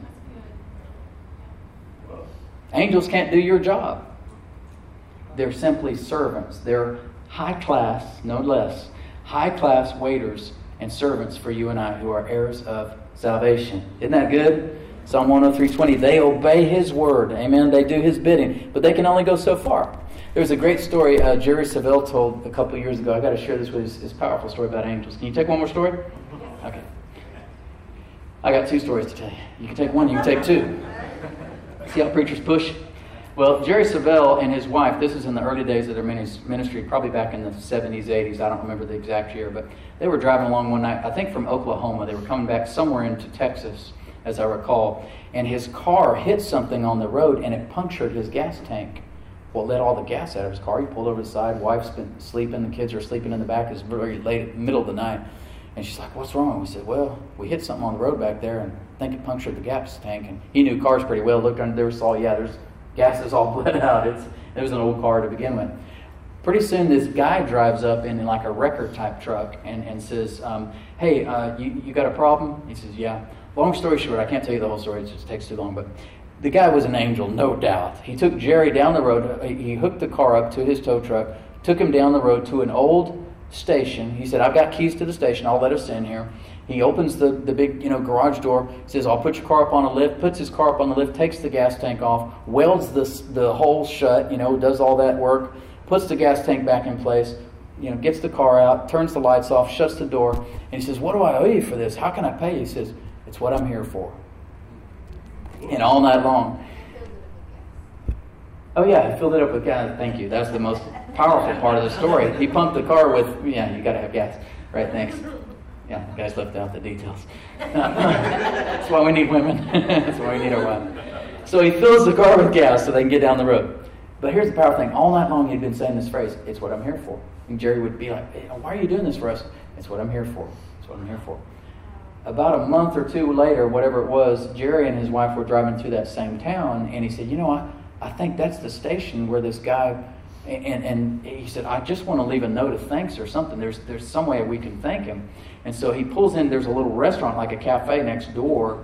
Angels can't do your job. They're simply servants. They're high class, no less, high class waiters and servants for you and I who are heirs of salvation. Isn't that good? Psalm one oh three twenty, they obey His word. Amen. They do His bidding. But they can only go so far. There's a great story uh, Jerry Savelle told a couple of years ago. I've got to share this with you. It's a powerful story about angels. Can you take one more story? Okay. I got two stories to tell you. You can take one, you can take two. See how preachers push? Well, Jerry Savelle and his wife, this is in the early days of their ministry, probably back in the seventies, eighties. I don't remember the exact year, but they were driving along one night, I think from Oklahoma. They were coming back somewhere into Texas, as I recall. And his car hit something on the road and it punctured his gas tank. Well, it let all the gas out of his car. He pulled over to the side. Wife's been sleeping. The kids are sleeping in the back. It's very late, middle of the night. And she's like, what's wrong? We said, well, we hit something on the road back there and I think it punctured the gas tank. And he knew cars pretty well. Looked under there, saw, yeah, there's gas is all bled out. It's It was an old car to begin with. Pretty soon this guy drives up in like a wrecker type truck and, and says, um, hey, uh, you, you got a problem? He says, yeah. Long story short, I can't tell you the whole story. It just takes too long. But the guy was an angel, no doubt. He took Jerry down the road. He hooked the car up to his tow truck, took him down the road to an old station. He said, I've got keys to the station. I'll let us in here. He opens the, the big, you know, garage door, says, I'll put your car up on a lift, puts his car up on the lift, takes the gas tank off, welds the, the hole shut, you know, does all that work, puts the gas tank back in place, you know, gets the car out, turns the lights off, shuts the door, and he says, what do I owe you for this? How can I pay you? He says, it's what I'm here for. And all night long. Oh yeah, he filled it up with gas. Thank you. That's the most powerful part of the story. He pumped the car with, yeah, you got to have gas. Right, thanks. Yeah, the guys left out the details. That's why we need women. That's why we need our wives. So he fills the car with gas so they can get down the road. But here's the powerful thing. All night long he'd been saying this phrase, it's what I'm here for. And Jerry would be like, hey, why are you doing this for us? It's what I'm here for. It's what I'm here for. About a month or two later, whatever it was, Jerry and his wife were driving through that same town, and he said, you know what? I think that's the station where this guy, and, and he said, I just want to leave a note of thanks or something. There's there's some way we can thank him. And so he pulls in, there's a little restaurant, like a cafe next door,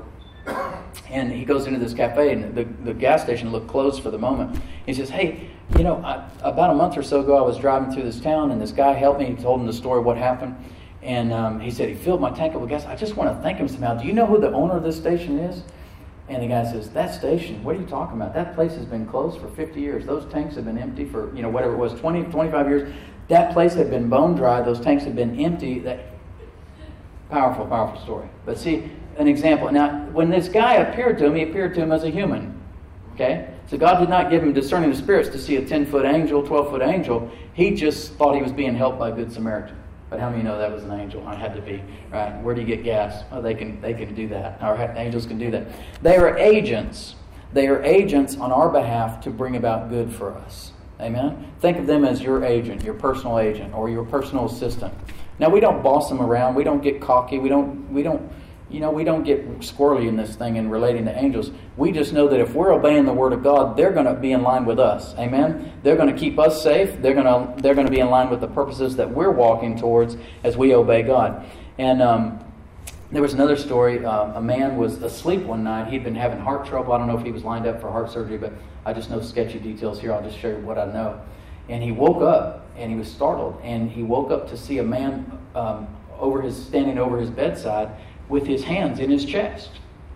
and he goes into this cafe, and the, the gas station looked closed for the moment. He says, hey, you know, I, about a month or so ago, I was driving through this town, and this guy helped me. He told him the story of what happened. And um, he said, he filled my tank up with gas. I just want to thank him somehow. Do you know who the owner of this station is? And the guy says, that station, what are you talking about? That place has been closed for fifty years. Those tanks have been empty for, you know, whatever it was, twenty, twenty-five years. That place had been bone dry. Those tanks had been empty. That Powerful, powerful story. But see, an example. Now, when this guy appeared to him, he appeared to him as a human. Okay? So God did not give him discerning of spirits to see a ten-foot angel, twelve-foot angel. He just thought he was being helped by a good Samaritan. But how many know that was an angel? It had to be, right? Where do you get gas? Oh, they can they can do that. Our angels can do that. They are agents. They are agents on our behalf to bring about good for us. Amen? Think of them as your agent, your personal agent, or your personal assistant. Now, we don't boss them around. We don't get cocky. We don't, we don't, you know, we don't get squirrely in this thing in relating to angels. We just know that if we're obeying the Word of God, they're going to be in line with us. Amen? They're going to keep us safe. They're going to, they're going to be in line with the purposes that we're walking towards as we obey God. And um, there was another story. Uh, a man was asleep one night. He'd been having heart trouble. I don't know if he was lined up for heart surgery, but I just know sketchy details here. I'll just show you what I know. And he woke up, and he was startled. And he woke up to see a man um, over his standing over his bedside with his hands in his chest.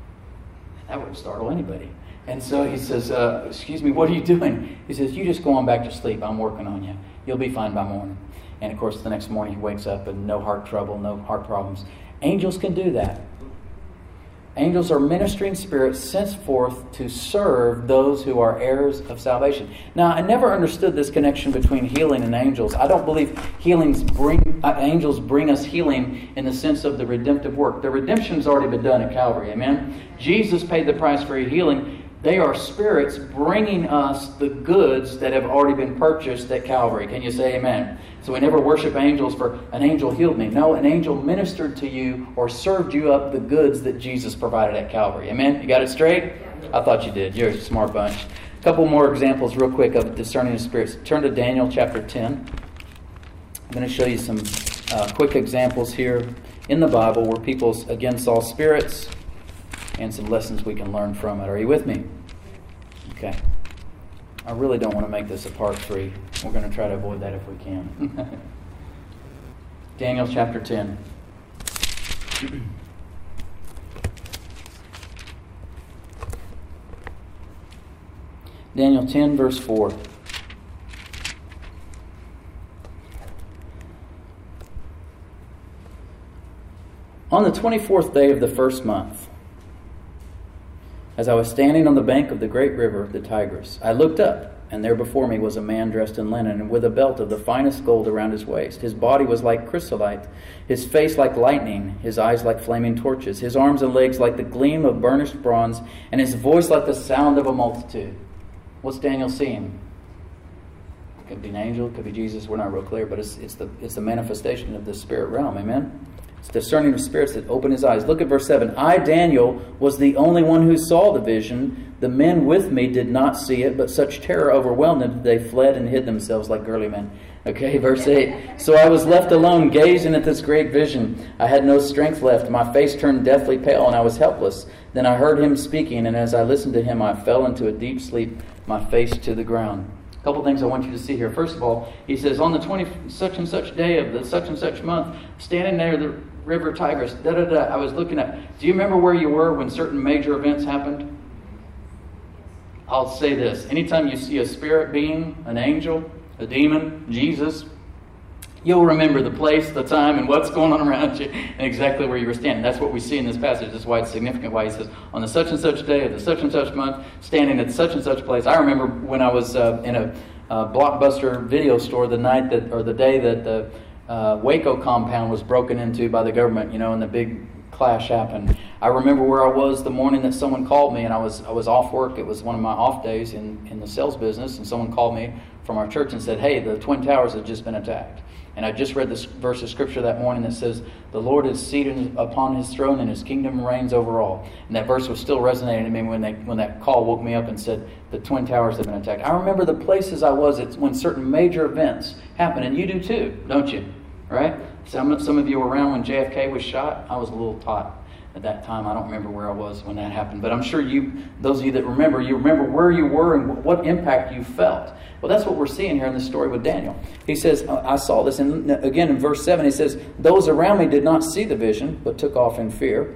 That wouldn't startle anybody. And so he says, uh, excuse me, what are you doing? He says, you just go on back to sleep. I'm working on you. You'll be fine by morning. And of course, the next morning he wakes up and no heart trouble, no heart problems. Angels can do that. Angels are ministering spirits sent forth to serve those who are heirs of salvation. Now, I never understood this connection between healing and angels. I don't believe healings bring uh, angels bring us healing in the sense of the redemptive work. The redemption's already been done at Calvary. Amen? Jesus paid the price for your healing. They are spirits bringing us the goods that have already been purchased at Calvary. Can you say amen? So we never worship angels for an angel healed me. No, an angel ministered to you or served you up the goods that Jesus provided at Calvary. Amen? You got it straight? I thought you did. You're a smart bunch. A couple more examples real quick of discerning of spirits. Turn to Daniel chapter ten. I'm going to show you some uh, quick examples here in the Bible where people, again, saw spirits and some lessons we can learn from it. Are you with me? Okay. I really don't want to make this a part three. We're going to try to avoid that if we can. Daniel chapter ten. Daniel ten, verse four. On the twenty-fourth day of the first month, as I was standing on the bank of the great river, the Tigris, I looked up, and there before me was a man dressed in linen, and with a belt of the finest gold around his waist. His body was like chrysolite, his face like lightning, his eyes like flaming torches, his arms and legs like the gleam of burnished bronze, and his voice like the sound of a multitude. What's Daniel seeing? It could be an angel, it could be Jesus, we're not real clear, but it's, it's, the, it's the manifestation of the spirit realm, amen? It's discerning of spirits that open his eyes. Look at verse seven. I, Daniel, was the only one who saw the vision. The men with me did not see it, but such terror overwhelmed them that they fled and hid themselves like girly men. Okay, verse eight. So I was left alone, gazing at this great vision. I had no strength left. My face turned deathly pale, and I was helpless. Then I heard him speaking, and as I listened to him, I fell into a deep sleep, my face to the ground. A couple things I want you to see here. First of all, he says, on the twenty such and such day of the such and such month, standing there, the river Tigris, da da da. I was looking at. Do you remember where you were when certain major events happened? I'll say this: anytime you see a spirit being, an angel, a demon, Jesus, you'll remember the place, the time, and what's going on around you, and exactly where you were standing. That's what we see in this passage. That's why it's significant. Why he says, on the such and such day of the such and such month, standing at such and such place. I remember when I was uh, in a uh, Blockbuster video store the night that, or the day that the Uh, Waco compound was broken into by the government, you know, and the big clash happened. I remember where I was the morning that someone called me, and I was I was off work. It was one of my off days in, in the sales business, and someone called me from our church and said, hey, the Twin Towers have just been attacked. And I just read this verse of Scripture that morning that says, the Lord is seated upon his throne and his kingdom reigns over all. And that verse was still resonating to me when they when that call woke me up and said, the Twin Towers have been attacked. I remember the places I was at when certain major events happened, and you do too, don't you? Right? Some, some of you were around when J F K was shot. I was a little tot at that time. I don't remember where I was when that happened. But I'm sure you, those of you that remember, you remember where you were and what impact you felt. Well, that's what we're seeing here in this story with Daniel. He says, I saw this. And again, in verse seven, he says, those around me did not see the vision, but took off in fear.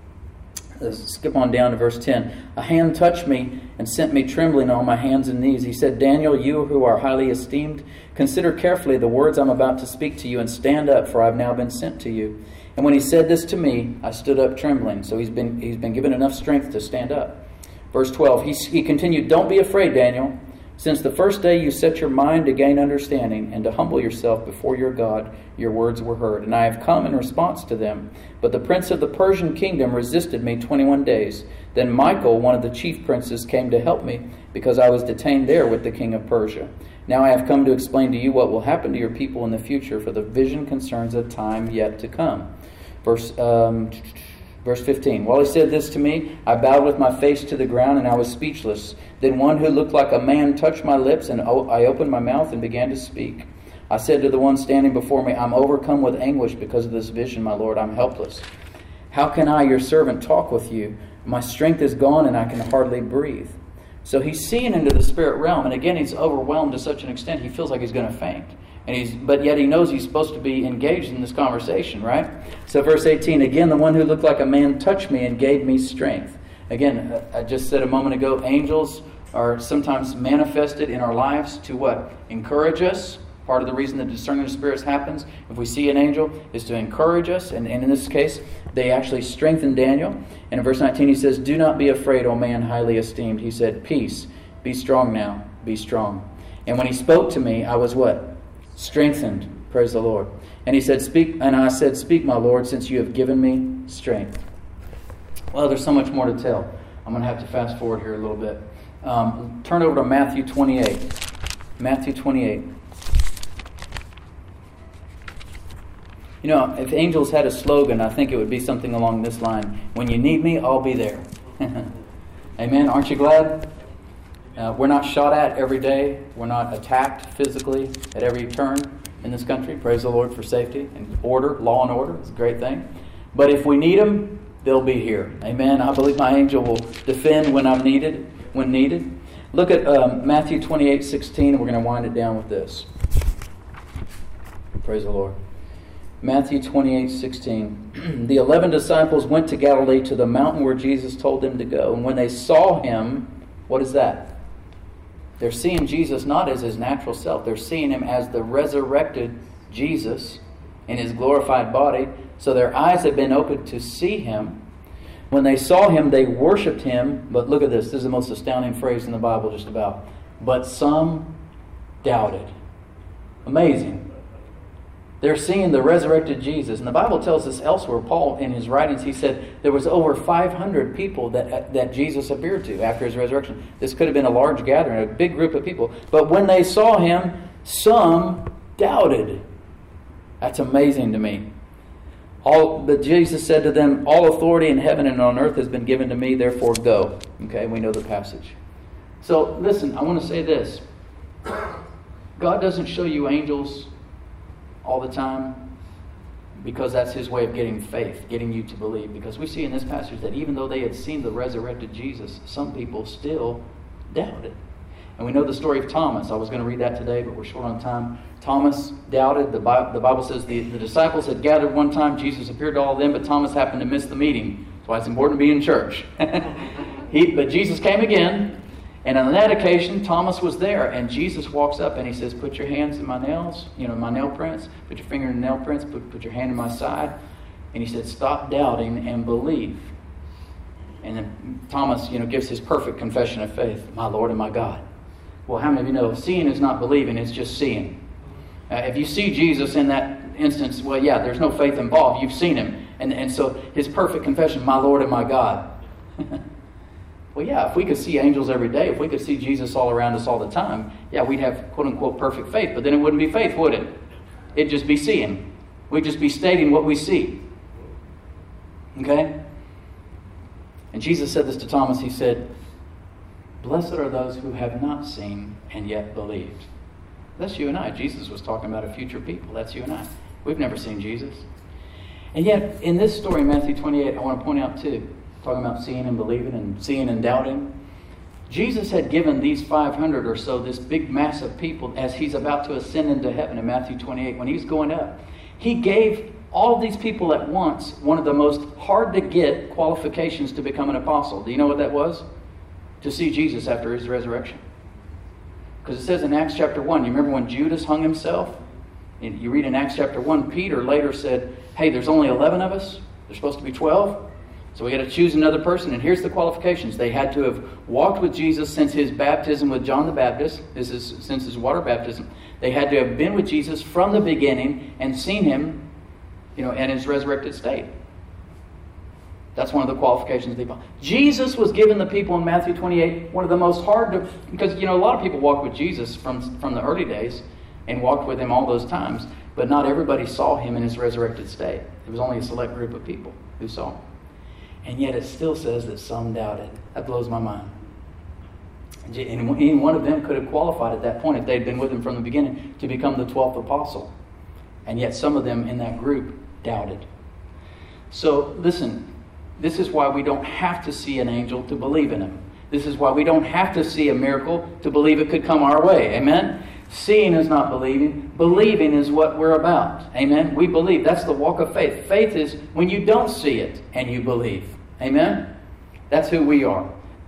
Let's skip on down to verse ten. A hand touched me and sent me trembling on my hands and knees. He said, Daniel, you who are highly esteemed, consider carefully the words I'm about to speak to you and stand up, for I have now been sent to you. And when he said this to me, I stood up trembling. So he's been he's been given enough strength to stand up. Verse twelve, he, he continued, don't be afraid, Daniel. Since the first day you set your mind to gain understanding and to humble yourself before your God, your words were heard, and I have come in response to them. But the prince of the Persian kingdom resisted me twenty-one days. Then Michael, one of the chief princes, came to help me, because I was detained there with the king of Persia. Now I have come to explain to you what will happen to your people in the future, for the vision concerns a time yet to come. Verse um, Verse fifteen, while he said this to me, I bowed with my face to the ground, and I was speechless. Then one who looked like a man touched my lips, and I opened my mouth and began to speak. I said to the one standing before me, I'm overcome with anguish because of this vision, my Lord. I'm helpless. How can I, your servant, talk with you? My strength is gone, and I can hardly breathe. So he's seeing into the spirit realm, and again, he's overwhelmed to such an extent he feels like he's going to faint. And he's, but yet he knows he's supposed to be engaged in this conversation, right? So verse eighteen, again, the one who looked like a man touched me and gave me strength. Again, I just said a moment ago, angels are sometimes manifested in our lives to what? Encourage us, Part of the reason the discerning of spirits happens, if we see an angel, is to encourage us. And, and in this case, they actually strengthened Daniel. And in verse nineteen he says, "Do not be afraid, O man highly esteemed." He said, "Peace, be strong now, be strong." And when he spoke to me, I was what? Strengthened. Praise the Lord. And he said, "Speak," and I said, "Speak, my Lord, since you have given me strength." Well, there's so much more to tell. I'm going to have to fast forward here a little bit. Um, turn over to Matthew twenty-eight. Matthew twenty-eight. You know, if angels had a slogan, I think it would be something along this line: "When you need me, I'll be there." Amen. Aren't you glad? Uh, we're not shot at every day. We're not attacked physically at every turn in this country. Praise the Lord for safety and order, law and order. It's a great thing. But if we need them, they'll be here. Amen. I believe my angel will defend when I'm needed, when needed. Look at um, Matthew twenty-eight sixteen, and we're going to wind it down with this. Praise the Lord. Matthew twenty-eight sixteen. The eleven disciples went to Galilee, to the mountain where Jesus told them to go. And when they saw him, what is that? They're seeing Jesus not as his natural self. They're seeing him as the resurrected Jesus in his glorified body. So their eyes have been opened to see him. When they saw him, they worshipped him. But look at this. This is the most astounding phrase in the Bible just about. But some doubted. Amazing. They're seeing the resurrected Jesus. And the Bible tells us elsewhere, Paul in his writings, he said there was over five hundred people that, that Jesus appeared to after his resurrection. This could have been a large gathering, a big group of people. But when they saw him, some doubted. That's amazing to me. All, but Jesus said to them, "All authority in heaven and on earth has been given to me, therefore go." Okay, we know the passage. So listen, I want to say this. God doesn't show you angels all the time because that's his way of getting faith, getting you to believe. Because we see in this passage that even though they had seen the resurrected Jesus, some people still doubted. And we know the story of Thomas. I was going to read that today, but we're short on time. Thomas doubted. The Bible, the Bible says the, the disciples had gathered one time. Jesus appeared to all of them, but Thomas happened to miss the meeting. That's why it's important to be in church. he, but Jesus came again. And on that occasion, Thomas was there, and Jesus walks up and he says, "Put your hands in my nails, you know, my nail prints. Put your finger in the nail prints. Put, put your hand in my side." And he said, "Stop doubting and believe." And then Thomas, you know, gives his perfect confession of faith: "My Lord and my God." Well, how many of you know seeing is not believing, it's just seeing. Uh, if you see Jesus in that instance, well, yeah, there's no faith involved. You've seen him. And, and so his perfect confession: "My Lord and my God." Well, yeah, if we could see angels every day, if we could see Jesus all around us all the time, yeah, we'd have quote-unquote perfect faith. But then it wouldn't be faith, would it? It'd just be seeing. We'd just be stating what we see. Okay? And Jesus said this to Thomas. He said, "Blessed are those who have not seen and yet believed." That's you and I. Jesus was talking about a future people. That's you and I. We've never seen Jesus. And yet, in this story, Matthew twenty-eight, I want to point out too, talking about seeing and believing and seeing and doubting. Jesus had given these five hundred or so, this big mass of people, as he's about to ascend into heaven in Matthew twenty-eight, when he's going up. He gave all of these people at once one of the most hard-to-get qualifications to become an apostle. Do you know what that was? To see Jesus after his resurrection. Because it says in Acts chapter one, you remember when Judas hung himself? You read in Acts chapter one, Peter later said, "Hey, there's only eleven of us. There's supposed to be twelve. So we got to choose another person." And here's the qualifications. They had to have walked with Jesus since his baptism with John the Baptist. This is since his water baptism. They had to have been with Jesus from the beginning and seen him, you know, in his resurrected state. That's one of the qualifications of the people. Jesus was giving the people in Matthew twenty-eight one of the most hard to, because, you know, a lot of people walked with Jesus from, from the early days and walked with him all those times, but not everybody saw him in his resurrected state. It was only a select group of people who saw him. And yet it still says that some doubted. That blows my mind. And any one of them could have qualified at that point, if they'd been with him from the beginning, to become the twelfth apostle. And yet some of them in that group doubted. So listen, this is why we don't have to see an angel to believe in him. This is why we don't have to see a miracle to believe it could come our way. Amen? Seeing is not believing. Believing is what we're about. Amen? We believe. That's the walk of faith. Faith is when you don't see it and you believe. Amen? That's who we are.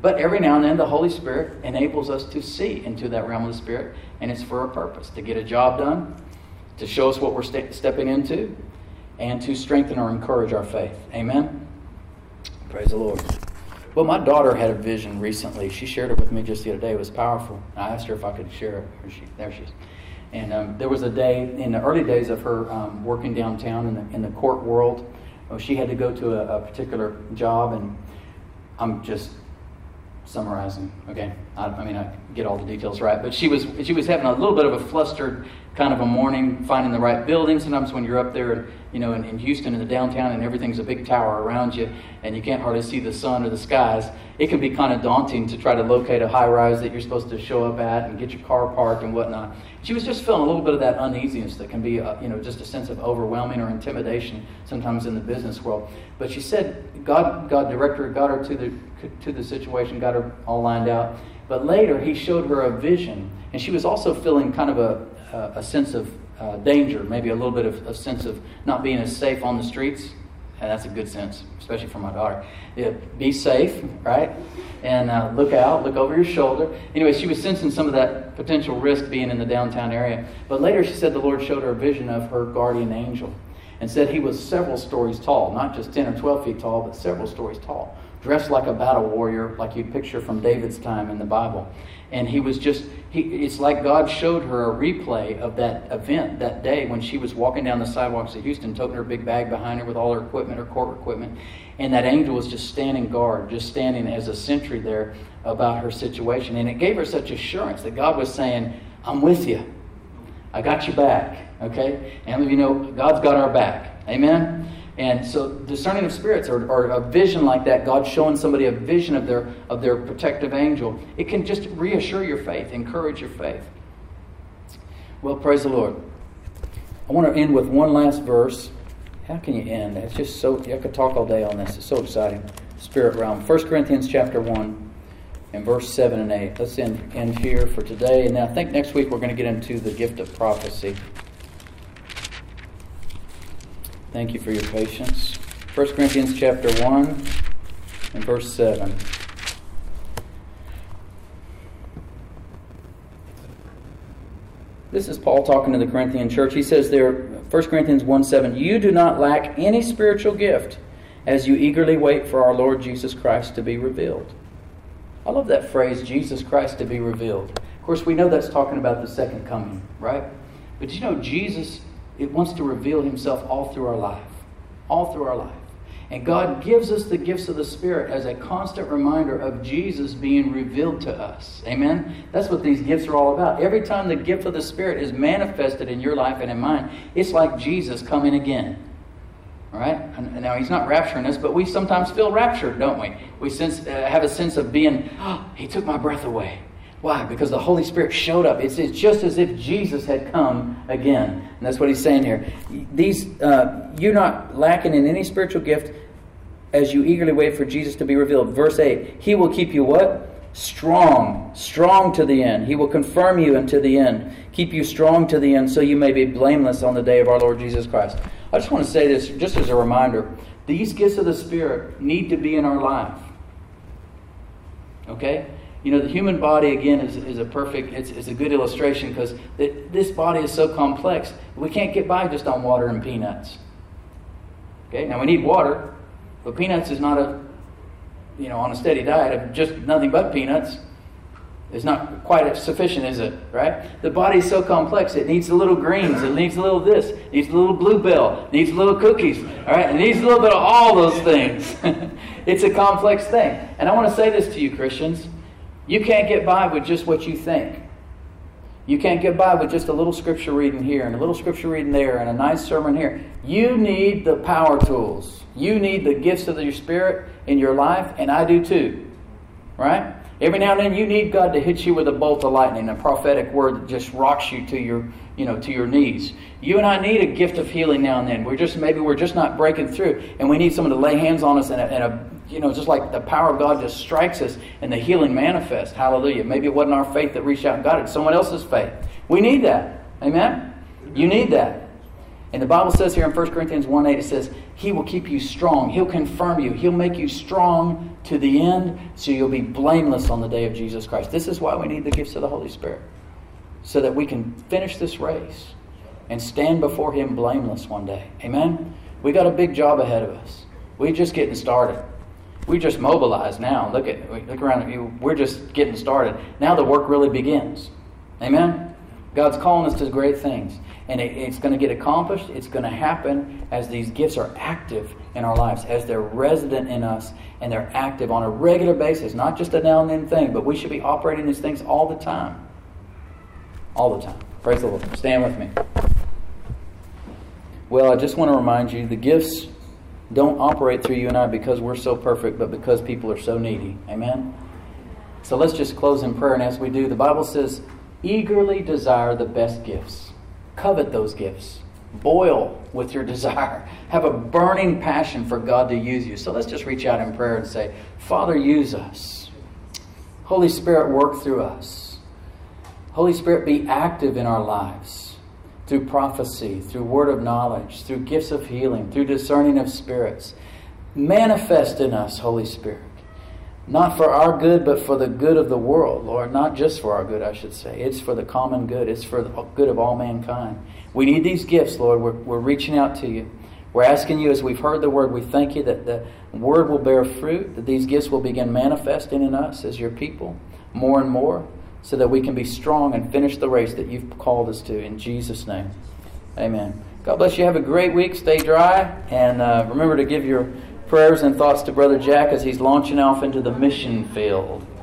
But every now and then the Holy Spirit enables us to see into that realm of the Spirit, and it's for a purpose, to get a job done, to show us what we're ste- stepping into, and to strengthen or encourage our faith. Amen? Praise the Lord. Well, my daughter had a vision recently. She shared it with me just the other day. It was powerful. I asked her if I could share it. There she, there she is. And um, there was a day, in the early days of her um, working downtown in the, in the court world, oh, she had to go to a, a particular job, and I'm just summarizing, okay? I, I mean, I get all the details right, but she was she was having a little bit of a flustered kind of a morning, finding the right building. Sometimes when you're up there, you know, in, in Houston in the downtown, and everything's a big tower around you, and you can't hardly see the sun or the skies, it can be kind of daunting to try to locate a high rise that you're supposed to show up at and get your car parked and whatnot. She was just feeling a little bit of that uneasiness that can be, uh, you know, just a sense of overwhelming or intimidation sometimes in the business world. But she said God, God directed her, got her to the to the situation, got her all lined out. But later He showed her a vision, and she was also feeling kind of a a, a sense of uh, danger, maybe a little bit of a sense of not being as safe on the streets. And that's a good sense, especially for my daughter. Yeah, be safe, right? And uh, look out, look over your shoulder. Anyway, she was sensing some of that potential risk being in the downtown area. But later she said the Lord showed her a vision of her guardian angel, and said he was several stories tall, not just ten or twelve feet tall, but several stories tall, dressed like a battle warrior, like you'd picture from David's time in the Bible. And he was just, he, it's like God showed her a replay of that event that day when she was walking down the sidewalks of Houston, toting her big bag behind her with all her equipment, her court equipment. And that angel was just standing guard, just standing as a sentry there about her situation. And it gave her such assurance that God was saying, I'm with you. I got your back. Okay? And you know, God's got our back. Amen? And so discerning of spirits, or, or a vision like that, God showing somebody a vision of their of their protective angel, it can just reassure your faith, encourage your faith. Well, praise the Lord. I want to end with one last verse. How can you end? It's just so, I could talk all day on this. It's so exciting. Spirit realm. First Corinthians chapter one and verse seven and eight. Let's end, end here for today. And I think next week we're going to get into the gift of prophecy. Thank you for your patience. First Corinthians chapter one and verse seven. This is Paul talking to the Corinthian church. He says there, First Corinthians one seven, you do not lack any spiritual gift as you eagerly wait for our Lord Jesus Christ to be revealed. I love that phrase, Jesus Christ to be revealed. Of course, we know that's talking about the second coming, right? But you know, Jesus, it wants to reveal Himself all through our life. All through our life. And God gives us the gifts of the Spirit as a constant reminder of Jesus being revealed to us. Amen? That's what these gifts are all about. Every time the gift of the Spirit is manifested in your life and in mine, it's like Jesus coming again. All right? And now, He's not rapturing us, but we sometimes feel raptured, don't we? We sense, uh, have a sense of being, oh, He took my breath away. Why? Because the Holy Spirit showed up. It's, it's just as if Jesus had come again. And that's what he's saying here. These, uh, you're not lacking in any spiritual gift as you eagerly wait for Jesus to be revealed. Verse eight, He will keep you what? Strong. Strong to the end. He will confirm you unto the end. Keep you strong to the end so you may be blameless on the day of our Lord Jesus Christ. I just want to say this just as a reminder. These gifts of the Spirit need to be in our life. Okay? You know, the human body, again, is, is a perfect, it's, it's a good illustration because this body is so complex. We can't get by just on water and peanuts. Okay, now we need water, but peanuts is not a, you know, on a steady diet of just nothing but peanuts. It's not quite as sufficient, is it? Right? The body is so complex. It needs a little greens. It needs a little this. It needs a little bluebell. It needs a little cookies. All right? It needs a little bit of all those things. It's a complex thing. And I want to say this to you, Christians. You can't get by with just what you think. You can't get by with just a little scripture reading here and a little scripture reading there and a nice sermon here. You need the power tools. You need the gifts of your Spirit in your life, and I do too. Right? Every now and then you need God to hit you with a bolt of lightning, a prophetic word that just rocks you to your, you know, to your knees. You and I need a gift of healing now and then. We're just maybe we're just not breaking through, and we need someone to lay hands on us and a, and a you know, just like the power of God just strikes us and the healing manifests. Hallelujah. Maybe it wasn't our faith that reached out and got it. It's someone else's faith. We need that. Amen? You need that. And the Bible says here in First Corinthians one eight, it says, He will keep you strong. He'll confirm you. He'll make you strong to the end so you'll be blameless on the day of Jesus Christ. This is why we need the gifts of the Holy Spirit, so that we can finish this race and stand before Him blameless one day. Amen? We got a big job ahead of us. We're just getting started. We just mobilized now. Look at look around you. We're just getting started. Now the work really begins. Amen? God's calling us to great things. And it, it's going to get accomplished. It's going to happen as these gifts are active in our lives, as they're resident in us, and they're active on a regular basis. Not just a now and then thing, but we should be operating these things all the time. All the time. Praise the Lord. Stand with me. Well, I just want to remind you, the gifts don't operate through you and I because we're so perfect, but because people are so needy. Amen? So let's just close in prayer. And as we do, the Bible says, eagerly desire the best gifts. Covet those gifts. Boil with your desire. Have a burning passion for God to use you. So let's just reach out in prayer and say, Father, use us. Holy Spirit, work through us. Holy Spirit, be active in our lives through prophecy, through word of knowledge, through gifts of healing, through discerning of spirits. Manifest in us, Holy Spirit. Not for our good, but for the good of the world, Lord. Not just for our good, I should say. It's for the common good. It's for the good of all mankind. We need these gifts, Lord. We're, we're reaching out to you. We're asking you, as we've heard the word, we thank you that the word will bear fruit, that these gifts will begin manifesting in us as your people more and more, so that we can be strong and finish the race that you've called us to. In Jesus' name, amen. God bless you. Have a great week. Stay dry. And uh, remember to give your prayers and thoughts to Brother Jack as he's launching off into the mission field.